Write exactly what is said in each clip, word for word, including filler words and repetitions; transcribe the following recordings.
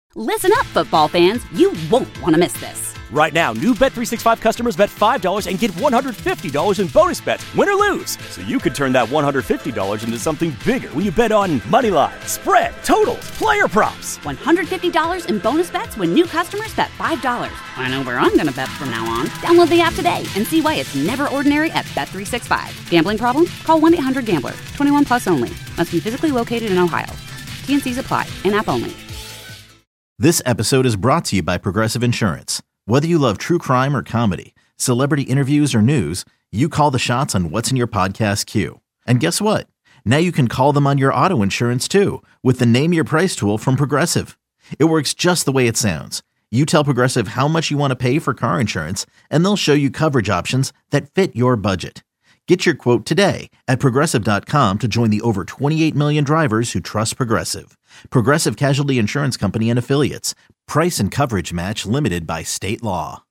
Listen up, football fans. You won't want to miss this. Right now, new Bet three sixty-five customers bet five dollars and get one hundred fifty dollars in bonus bets, win or lose. So you could turn that one hundred fifty dollars into something bigger when you bet on money line, spread, totals, player props. one hundred fifty dollars in bonus bets when new customers bet five dollars. I know where I'm going to bet from now on. Download the app today and see why it's never ordinary at Bet three sixty-five. Gambling problem? Call one eight hundred gambler. twenty-one plus only. Must be physically located in Ohio. T and C's apply. In-app only. This episode is brought to you by Progressive Insurance. Whether you love true crime or comedy, celebrity interviews or news, you call the shots on what's in your podcast queue. And guess what? Now you can call them on your auto insurance too with the Name Your Price tool from Progressive. It works just the way it sounds. You tell Progressive how much you want to pay for car insurance, and they'll show you coverage options that fit your budget. Get your quote today at Progressive dot com to join the over twenty-eight million drivers who trust Progressive. Progressive Casualty Insurance Company and Affiliates. Price and coverage match limited by state law.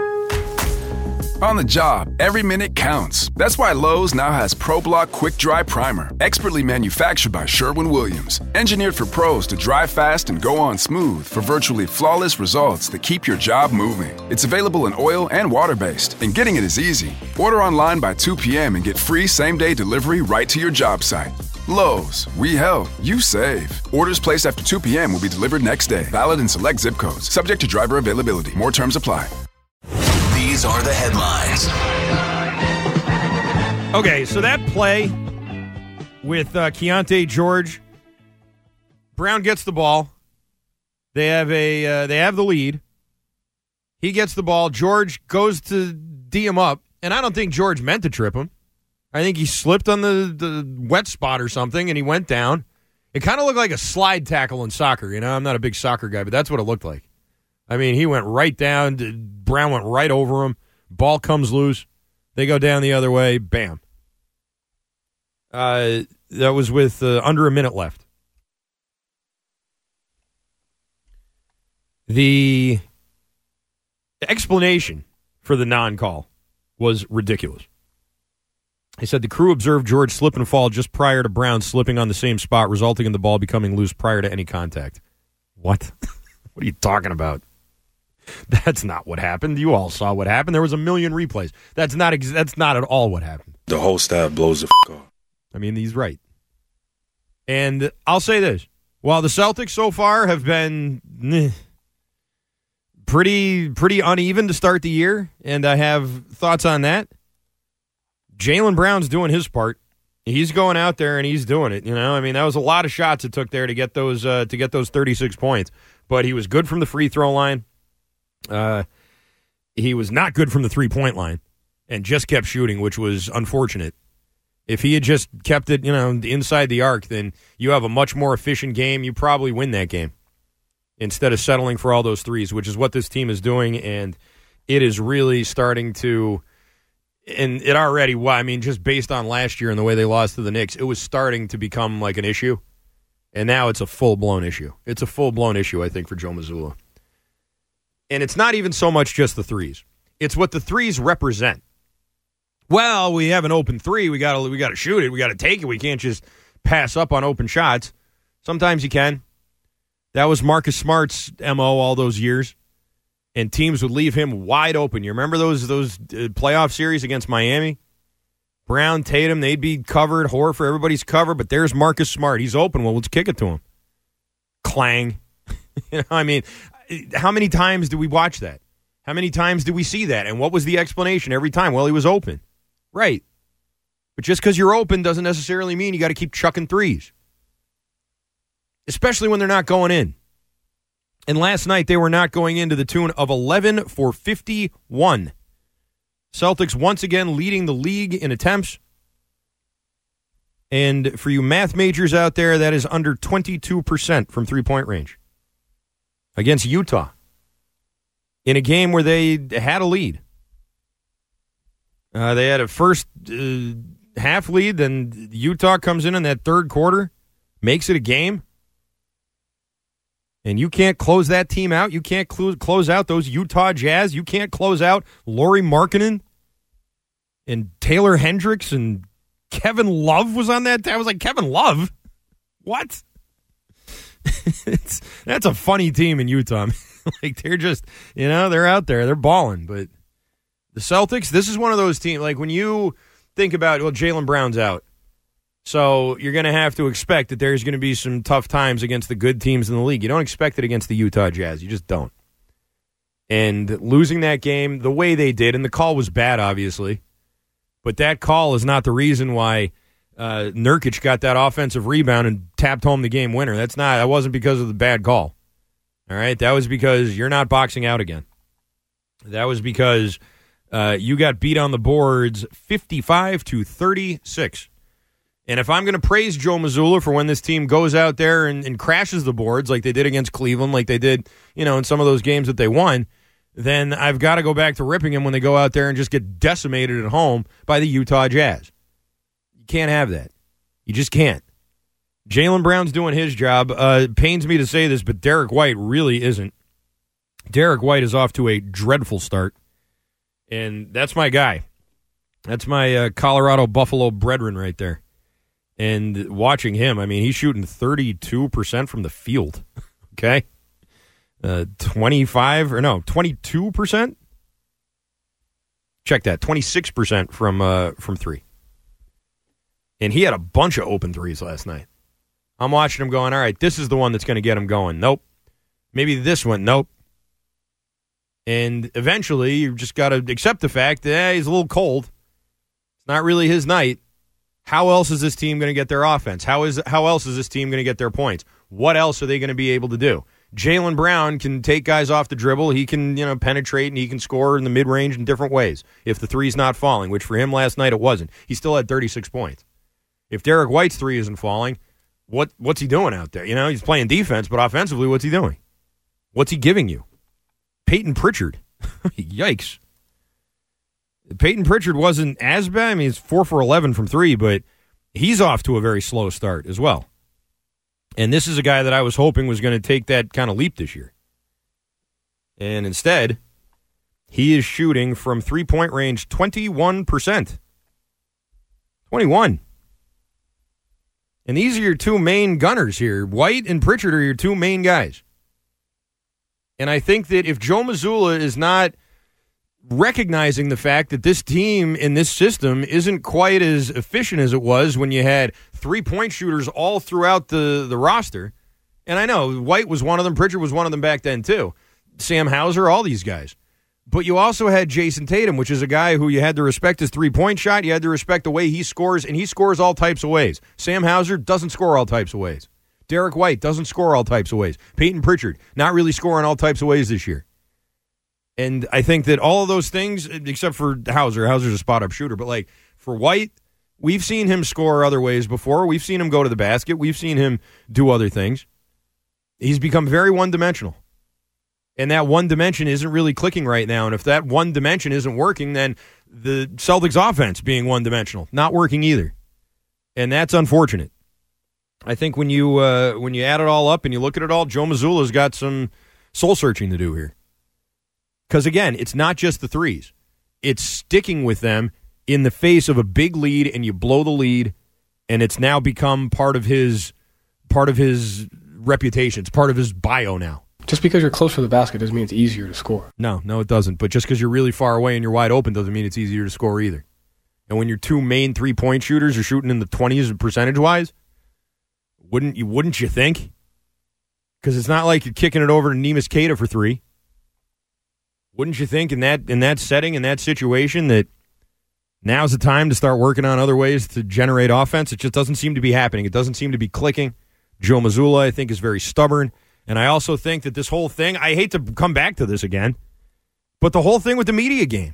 On the job, every minute counts. That's why Lowe's now has ProBlock Quick Dry Primer, expertly manufactured by Sherwin-Williams. Engineered for pros to dry fast and go on smooth for virtually flawless results that keep your job moving. It's available in oil and water-based, and getting it is easy. Order online by two p.m. and get free same-day delivery right to your job site. Lowe's, we help, you save. Orders placed after two p.m. will be delivered next day. Valid in select zip codes. Subject to driver availability. More terms apply. These are the headlines. Okay, so that play with uh, Keontae George, Brown gets the ball. They have a uh, they have the lead. He gets the ball. George goes to D him up, and I don't think George meant to trip him. I think he slipped on the, the wet spot or something, and he went down. It kind of looked like a slide tackle in soccer. You know, I'm not a big soccer guy, but that's what it looked like. I mean, he went right down. Brown went right over him. Ball comes loose. They go down the other way. Bam. Uh, that was with uh, under a minute left. The explanation for the non-call was ridiculous. He said the crew observed George slip and fall just prior to Brown slipping on the same spot, resulting in the ball becoming loose prior to any contact. What? What are you talking about? That's not what happened. You all saw what happened. There was a million replays. That's not ex- That's not at all what happened. The whole staff blows the f*** off. I mean, he's right. And I'll say this. While the Celtics so far have been eh, pretty, pretty uneven to start the year, and I have thoughts on that, Jaylen Brown's doing his part. He's going out there and he's doing it. You know, I mean, that was a lot of shots it took there to get those uh, to get those thirty-six points. But he was good from the free throw line. Uh, he was not good from the three-point line and just kept shooting, which was unfortunate. If he had just kept it, you know, inside the arc, then you have a much more efficient game. You probably win that game instead of settling for all those threes, which is what this team is doing, and it is really starting to, and it already, well, I mean, just based on last year and the way they lost to the Knicks, it was starting to become like an issue, and now it's a full-blown issue. It's a full-blown issue, I think, for Joe Mazzulla. And it's not even so much just the threes. It's what the threes represent. Well, we have an open three. We got to we got to shoot it. We got to take it. We can't just pass up on open shots. Sometimes you can. That was Marcus Smart's M O all those years. And teams would leave him wide open. You remember those those uh, playoff series against Miami? Brown, Tatum, they'd be covered. Horford, everybody's covered. But there's Marcus Smart. He's open. Well, let's kick it to him. Clang. You know, I mean, how many times do we watch that? How many times do we see that? And what was the explanation every time? Well, he was open. Right. But just because you're open doesn't necessarily mean you got to keep chucking threes. Especially when they're not going in. And last night they were not going in to the tune of eleven for fifty-one. Celtics once again leading the league in attempts. And for you math majors out there, that is under twenty-two percent from three-point range. Against Utah. In a game where they had a lead. Uh, they had a first uh, half lead, then Utah comes in in that third quarter, makes it a game. And you can't close that team out. You can't cl- close out those Utah Jazz. You can't close out Lauri Markkanen and Taylor Hendricks and Kevin Love was on that. I was like, Kevin Love? What? it's, that's a funny team in Utah. Like, they're just, you know, they're out there. They're balling. But the Celtics, this is one of those teams, like when you think about, well, Jaylen Brown's out. So you're going to have to expect that there's going to be some tough times against the good teams in the league. You don't expect it against the Utah Jazz. You just don't. And losing that game the way they did, and the call was bad, obviously, but that call is not the reason why uh, Nurkic got that offensive rebound and tapped home the game winner. That's not. That wasn't because of the bad call. All right? That was because you're not boxing out again. That was because uh, you got beat on the boards fifty-five to thirty-six. And if I'm going to praise Joe Mazzulla for when this team goes out there and, and crashes the boards like they did against Cleveland, like they did, you know, in some of those games that they won, then I've got to go back to ripping him when they go out there and just get decimated at home by the Utah Jazz. You can't have that. You just can't. Jaylen Brown's doing his job. Uh, it pains me to say this, but Derek White really isn't. Derek White is off to a dreadful start, and that's my guy. That's my uh, Colorado Buffalo brethren right there. And watching him, I mean, he's shooting thirty-two percent from the field, okay? Uh, twenty-five, or no, twenty-two percent? Check that, twenty-six percent from uh, from three. And he had a bunch of open threes last night. I'm watching him going, all right, this is the one that's going to get him going. Nope. Maybe this one, nope. And eventually, you just got to accept the fact that eh, he's a little cold. It's not really his night. How else is this team going to get their offense? How is how else is this team going to get their points? What else are they going to be able to do? Jaylen Brown can take guys off the dribble. He can, you know, penetrate and he can score in the mid-range in different ways if the three's not falling, which for him last night it wasn't. He still had thirty-six points. If Derek White's three isn't falling, what what's he doing out there? You know, he's playing defense, but offensively, what's he doing? What's he giving you? Peyton Pritchard. Yikes. Peyton Pritchard wasn't as bad. I mean, he's four for eleven from three, but he's off to a very slow start as well. And this is a guy that I was hoping was going to take that kind of leap this year. And instead, he is shooting from three-point range twenty-one percent. twenty-one. And these are your two main gunners here. White and Pritchard are your two main guys. And I think that if Joe Mazzulla is not recognizing the fact that this team in this system isn't quite as efficient as it was when you had three-point shooters all throughout the, the roster. And I know White was one of them. Pritchard was one of them back then, too. Sam Hauser, all these guys. But you also had Jason Tatum, which is a guy who you had to respect his three-point shot. You had to respect the way he scores, and he scores all types of ways. Sam Hauser doesn't score all types of ways. Derek White doesn't score all types of ways. Peyton Pritchard, not really scoring all types of ways this year. And I think that all of those things, except for Hauser, Hauser's a spot-up shooter, but like for White, we've seen him score other ways before. We've seen him go to the basket. We've seen him do other things. He's become very one-dimensional. And that one dimension isn't really clicking right now. And if that one dimension isn't working, then the Celtics offense being one-dimensional, not working either. And that's unfortunate. I think when you uh, when you add it all up and you look at it all, Joe Mazzulla's got some soul-searching to do here. Because, again, it's not just the threes. It's sticking with them in the face of a big lead, and you blow the lead, and it's now become part of his part of his reputation. It's part of his bio now. Just because you're close to the basket doesn't mean it's easier to score. No, no, it doesn't. But just because you're really far away and you're wide open doesn't mean it's easier to score either. And when your two main three-point shooters are shooting in the twenties percentage-wise, wouldn't you, wouldn't you think? Because it's not like you're kicking it over to Neemias Queta for three. Wouldn't you think in that in that setting, in that situation, that now's the time to start working on other ways to generate offense? It just doesn't seem to be happening. It doesn't seem to be clicking. Joe Mazzulla, I think, is very stubborn. And I also think that this whole thing, I hate to come back to this again, but the whole thing with the media game.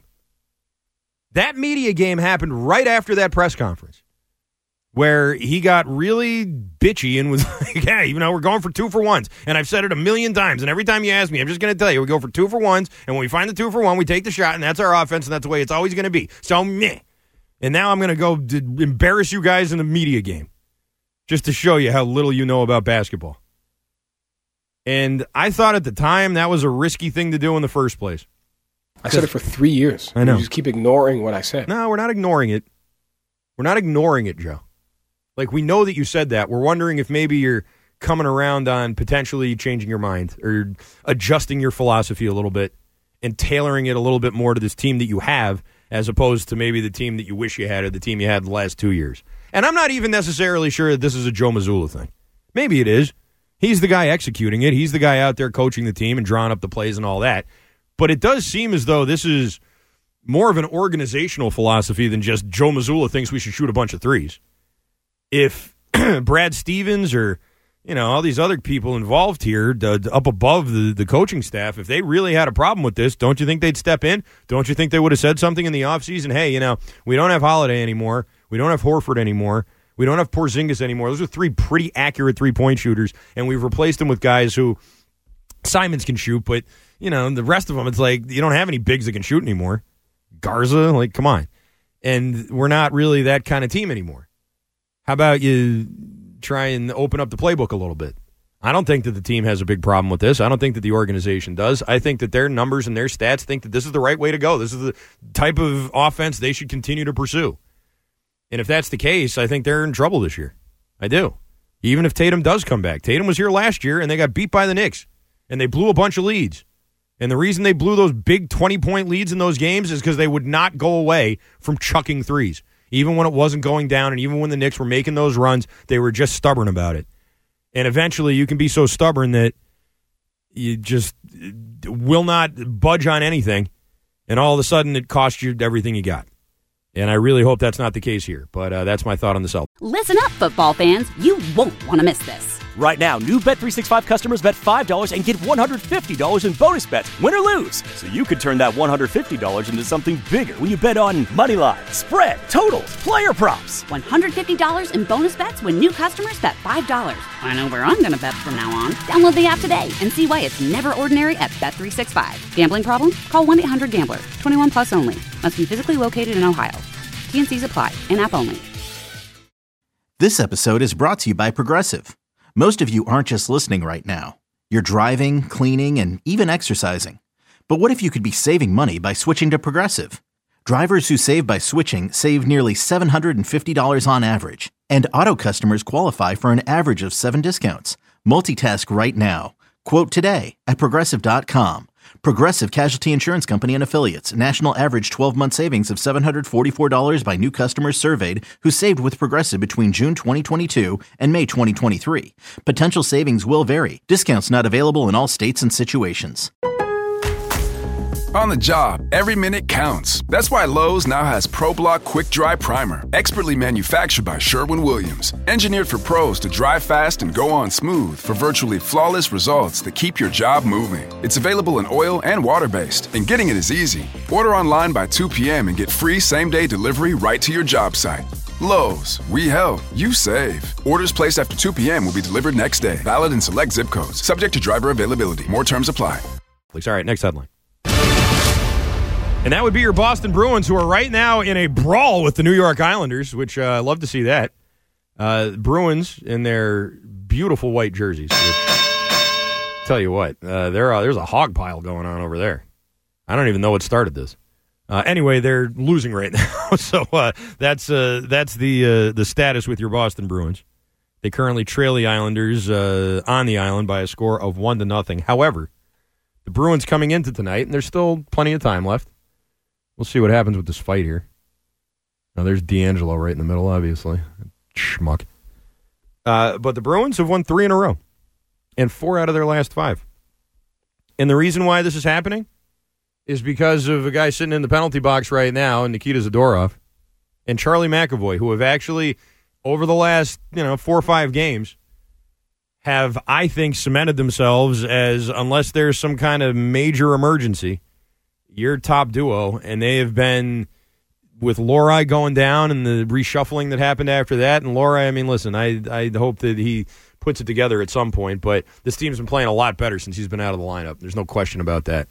That media game happened right after that press conference where he got really bitchy and was like, yeah, you know, we're going for two for ones. And I've said it a million times, and every time you ask me, I'm just going to tell you, we go for two for ones, and when we find the two for one, we take the shot, and that's our offense, and that's the way it's always going to be. So, meh. And now I'm going to go d- embarrass you guys in the media game just to show you how little you know about basketball. And I thought at the time that was a risky thing to do in the first place. I said it for three years. I know. You just keep ignoring what I said. No, we're not ignoring it. We're not ignoring it, Joe. Like, we know that you said that. We're wondering if maybe you're coming around on potentially changing your mind or adjusting your philosophy a little bit and tailoring it a little bit more to this team that you have as opposed to maybe the team that you wish you had or the team you had the last two years. And I'm not even necessarily sure that this is a Joe Mazzulla thing. Maybe it is. He's the guy executing it. He's the guy out there coaching the team and drawing up the plays and all that. But it does seem as though this is more of an organizational philosophy than just Joe Mazzulla thinks we should shoot a bunch of threes. If Brad Stevens or, you know, all these other people involved here d- up above the, the coaching staff, if they really had a problem with this, don't you think they'd step in? Don't you think they would have said something in the offseason? Hey, you know, we don't have Holiday anymore. We don't have Horford anymore. We don't have Porzingis anymore. Those are three pretty accurate three-point shooters, and we've replaced them with guys who Simons can shoot, but, you know, the rest of them, it's like you don't have any bigs that can shoot anymore. Garza, like, come on. And we're not really that kind of team anymore. How about you try and open up the playbook a little bit? I don't think that the team has a big problem with this. I don't think that the organization does. I think that their numbers and their stats think that this is the right way to go. This is the type of offense they should continue to pursue. And if that's the case, I think they're in trouble this year. I do. Even if Tatum does come back. Tatum was here last year, and they got beat by the Knicks. And they blew a bunch of leads. And the reason they blew those big twenty-point leads in those games is because they would not go away from chucking threes. Even when it wasn't going down and even when the Knicks were making those runs, they were just stubborn about it. And eventually you can be so stubborn that you just will not budge on anything, and all of a sudden it costs you everything you got. And I really hope that's not the case here. But uh, that's my thought on the Celtics. Listen up, football fans. You won't want to miss this. Right now, new Bet three sixty-five customers bet five dollars and get one hundred fifty dollars in bonus bets, win or lose. So you could turn that one hundred fifty dollars into something bigger when you bet on money line, spread, totals, player props. one hundred fifty dollars in bonus bets when new customers bet five dollars. I know where I'm going to bet from now on. Download the app today and see why it's never ordinary at Bet three sixty-five. Gambling problem? Call one eight hundred gambler. twenty-one plus only. Must be physically located in Ohio. T and C's apply. In-app only. This episode is brought to you by Progressive. Most of you aren't just listening right now. You're driving, cleaning, and even exercising. But what if you could be saving money by switching to Progressive? Drivers who save by switching save nearly seven hundred fifty dollars on average. And auto customers qualify for an average of seven discounts. Multitask right now. Quote today at Progressive dot com. Progressive Casualty Insurance Company and Affiliates. National average twelve-month savings of seven hundred forty-four dollars by new customers surveyed who saved with Progressive between June twenty twenty-two and May twenty twenty-three. Potential savings will vary. Discounts not available in all states and situations. On the job, every minute counts. That's why Lowe's now has ProBlock Quick Dry Primer, expertly manufactured by Sherwin-Williams. Engineered for pros to dry fast and go on smooth for virtually flawless results that keep your job moving. It's available in oil and water-based, and getting it is easy. Order online by two p.m. and get free same-day delivery right to your job site. Lowe's, we help, you save. Orders placed after two p.m. will be delivered next day. Valid in select zip codes. Subject to driver availability. More terms apply. All right, next headline. And that would be your Boston Bruins, who are right now in a brawl with the New York Islanders, which uh, I love to see that. Uh, Bruins in their beautiful white jerseys. Which, tell you what, uh, there, uh, there's a hog pile going on over there. I don't even know what started this. Uh, anyway, they're losing right now, so uh, that's uh, that's the uh, the status with your Boston Bruins. They currently trail the Islanders uh, on the island by a score of one to nothing. However, the Bruins coming into tonight, and there's still plenty of time left. We'll see what happens with this fight here. Now, there's D'Angelo right in the middle, obviously. Schmuck. Uh, but the Bruins have won three in a row, and four out of their last five. And the reason why this is happening is because of a guy sitting in the penalty box right now, Nikita Zadorov, and Charlie McAvoy, who have actually, over the last you know four or five games, have, I think, cemented themselves as, unless there's some kind of major emergency, your top duo, and they have been, with Lorai going down and the reshuffling that happened after that, and Lorai, I mean, listen, I I hope that he puts it together at some point, but this team's been playing a lot better since he's been out of the lineup. There's no question about that.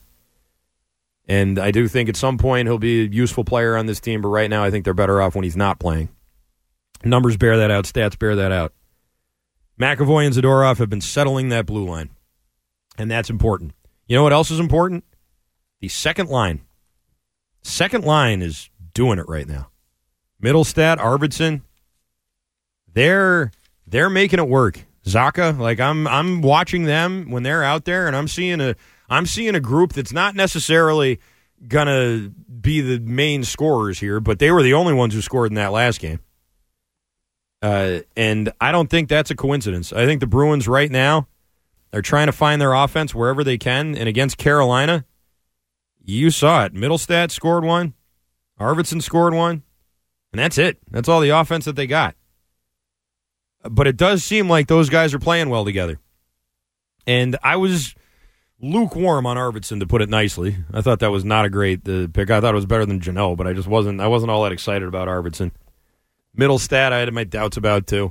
And I do think at some point he'll be a useful player on this team, but right now I think they're better off when he's not playing. Numbers bear that out. Stats bear that out. McAvoy and Zadorov have been settling that blue line, and that's important. You know what else is important? The second line. Second line is doing it right now. Middlestat, Arvidsson, they're they're making it work. Zaka, like I'm I'm watching them when they're out there, and I'm seeing a I'm seeing a group that's not necessarily gonna be the main scorers here, but they were the only ones who scored in that last game. Uh, and I don't think that's a coincidence. I think the Bruins right now are trying to find their offense wherever they can, and against Carolina, you saw it. Middlestat scored one, Arvidsson scored one, and that's it. That's all the offense that they got. But it does seem like those guys are playing well together. And I was lukewarm on Arvidsson, to put it nicely. I thought that was not a great uh, pick. I thought it was better than Janot, but I just wasn't I wasn't all that excited about Arvidsson. Middlestat, I had my doubts about, too.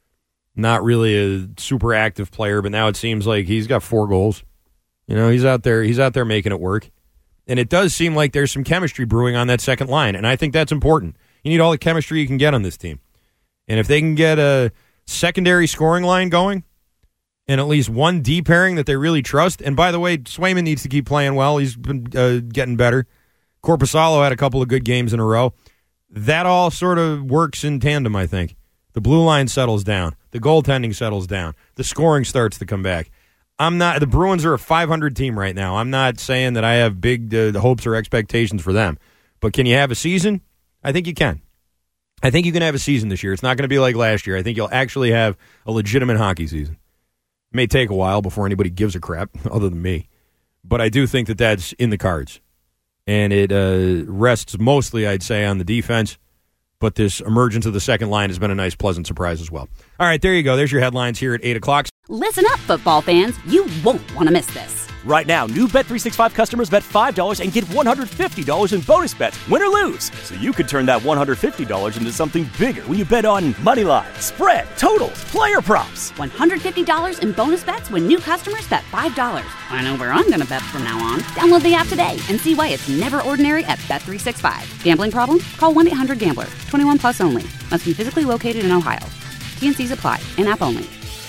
Not really a super active player, but now it seems like he's got four goals. You know, he's out there, he's out there making it work. And it does seem like there's some chemistry brewing on that second line, and I think that's important. You need all the chemistry you can get on this team. And if they can get a secondary scoring line going, and at least one D pairing that they really trust. And by the way, Swayman needs to keep playing well. He's been uh, getting better. Korpisalo had a couple of good games in a row. That all sort of works in tandem, I think. The blue line settles down. The goaltending settles down. The scoring starts to come back. I'm not. The Bruins are a five hundred team right now. I'm not saying that I have big uh, hopes or expectations for them. But can you have a season? I think you can. I think you can have a season this year. It's not going to be like last year. I think you'll actually have a legitimate hockey season. It may take a while before anybody gives a crap, other than me. But I do think that that's in the cards. And it uh, rests mostly, I'd say, on the defense. But this emergence of the second line has been a nice, pleasant surprise as well. All right, there you go. There's your headlines here at eight o'clock. Listen up, football fans. You won't want to miss this. Right now, new Bet three sixty-five customers bet five dollars and get one hundred fifty dollars in bonus bets, win or lose. So you could turn that one hundred fifty dollars into something bigger when you bet on money line, spread, totals, player props. one hundred fifty dollars in bonus bets when new customers bet five dollars. I know where I'm going to bet from now on. Download the app today and see why it's never ordinary at Bet three sixty-five. Gambling problem? Call one eight hundred gambler. twenty-one plus only. Must be physically located in Ohio. T N Cs apply. In-app only.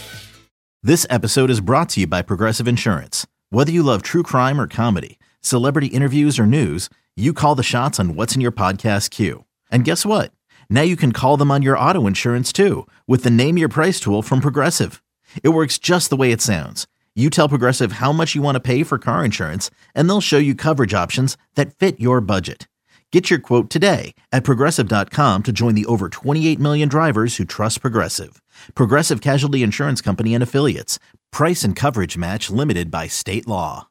This episode is brought to you by Progressive Insurance. Whether you love true crime or comedy, celebrity interviews or news, you call the shots on what's in your podcast queue. And guess what? Now you can call them on your auto insurance too with the Name Your Price tool from Progressive. It works just the way it sounds. You tell Progressive how much you want to pay for car insurance, and they'll show you coverage options that fit your budget. Get your quote today at Progressive dot com to join the over twenty-eight million drivers who trust Progressive. Progressive Casualty Insurance Company and Affiliates. Price and coverage match limited by state law.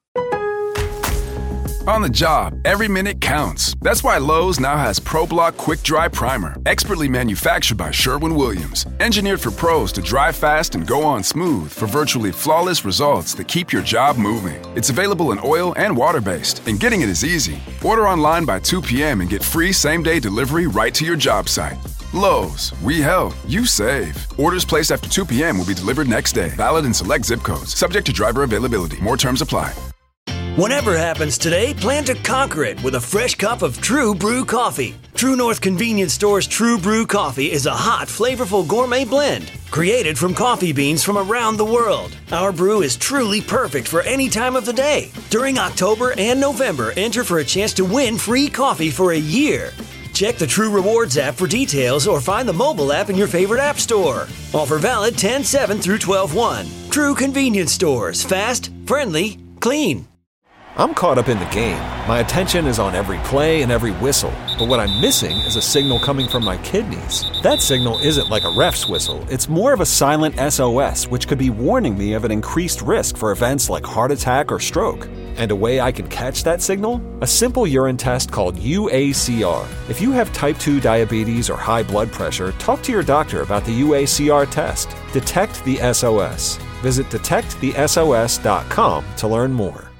On the job, every minute counts. That's why Lowe's now has ProBlock Quick Dry Primer, expertly manufactured by Sherwin-Williams. Engineered for pros to dry fast and go on smooth for virtually flawless results that keep your job moving. It's available in oil and water-based, and getting it is easy. Order online by two p.m. and get free same-day delivery right to your job site. Lowe's, we help, you save. Orders placed after two p.m. will be delivered next day. Valid in select zip codes. Subject to driver availability. More terms apply. Whatever happens today, plan to conquer it with a fresh cup of True Brew coffee. True North Convenience Store's True Brew coffee is a hot, flavorful gourmet blend created from coffee beans from around the world. Our brew is truly perfect for any time of the day. During October and November, enter for a chance to win free coffee for a year. Check the True Rewards app for details or find the mobile app in your favorite app store. Offer valid ten seven through twelve one. True Convenience Stores. Fast, friendly, clean. I'm caught up in the game. My attention is on every play and every whistle. But what I'm missing is a signal coming from my kidneys. That signal isn't like a ref's whistle. It's more of a silent S O S, which could be warning me of an increased risk for events like heart attack or stroke. And a way I can catch that signal? A simple urine test called U A C R. If you have type two diabetes or high blood pressure, talk to your doctor about the U A C R test. Detect the S O S. Visit detect the S O S dot com to learn more.